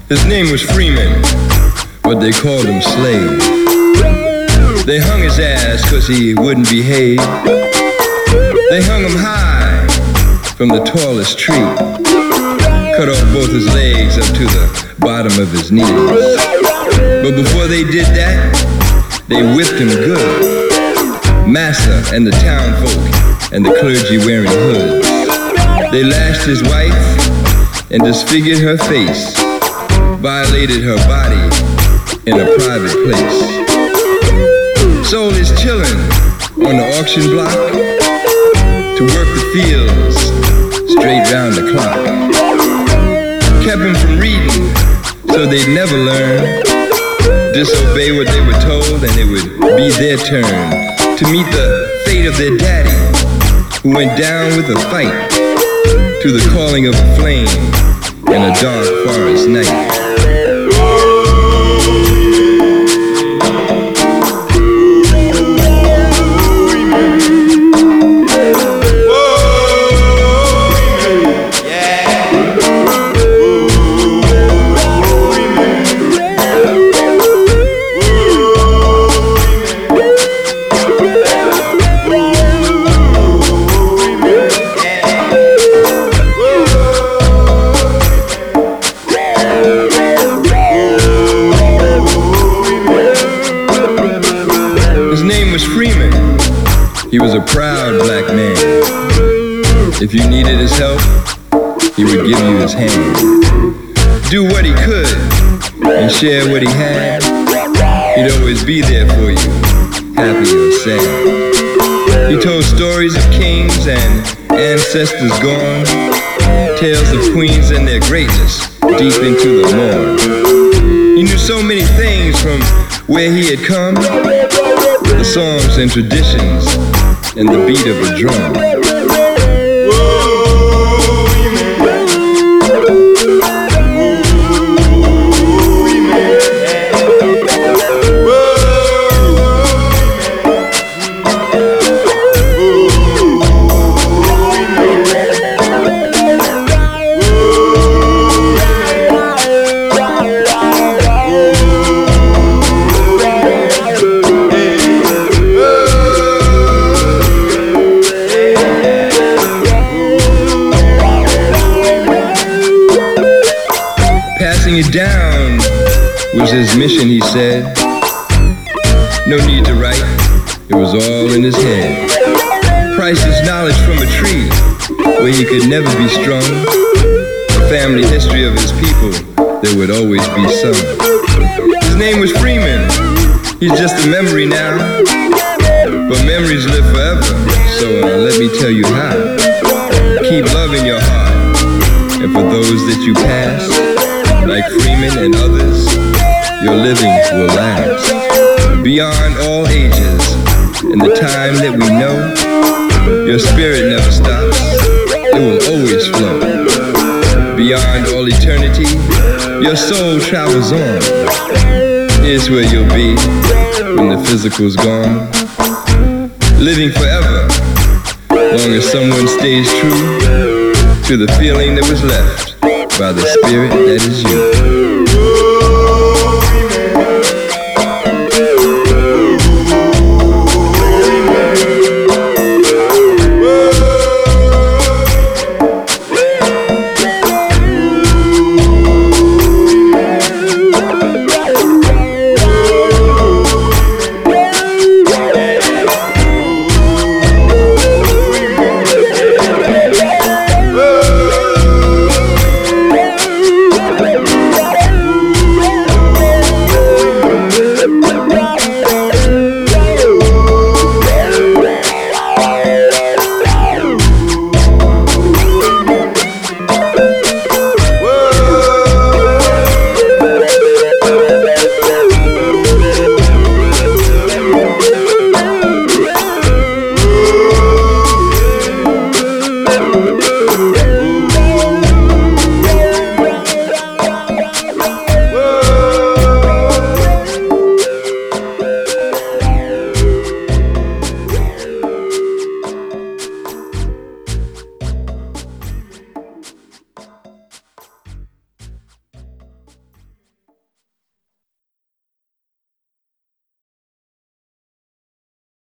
His name was Freeman, but they called him Slave. They hung his ass 'cause he wouldn't behave. They hung him high from the tallest tree. Cut off both his legs up to the bottom of his knees. But before they did that, they whipped him good. Massa and the town folk and the clergy wearing hoods. They lashed his wife and disfigured her face, violated her body in a private place. Sold his children on the auction block to work the fields straight round the clock. Kept him from reading so they'd never learn. Disobey what they were told and it would be their turn to meet the fate of their daddy, who went down with a fight to the calling of a flame in a dark forest night. He was a proud black man. If you needed his help, he would give you his hand. Do what he could and share what he had. He'd always be there for you, happy or sad. He told stories of kings and ancestors gone, tales of queens and their greatness deep into the morn. He knew so many things from where he had come, the songs and traditions and the beat of a drum. It down was his mission, he said. No need to write, it was all in his head. Priceless knowledge from a tree where he could never be strung. The family history of his people, there would always be some. His name was Freeman, he's just a memory now, but memories live forever, so let me tell you how. Keep love in your heart, and for those that you pass, like Freeman and others, your living will last. Beyond all ages, and the time that we know, your spirit never stops, it will always flow. Beyond all eternity, your soul travels on. Here's where you'll be when the physical's gone. Living forever, long as someone stays true to the feeling that was left by the spirit that is you.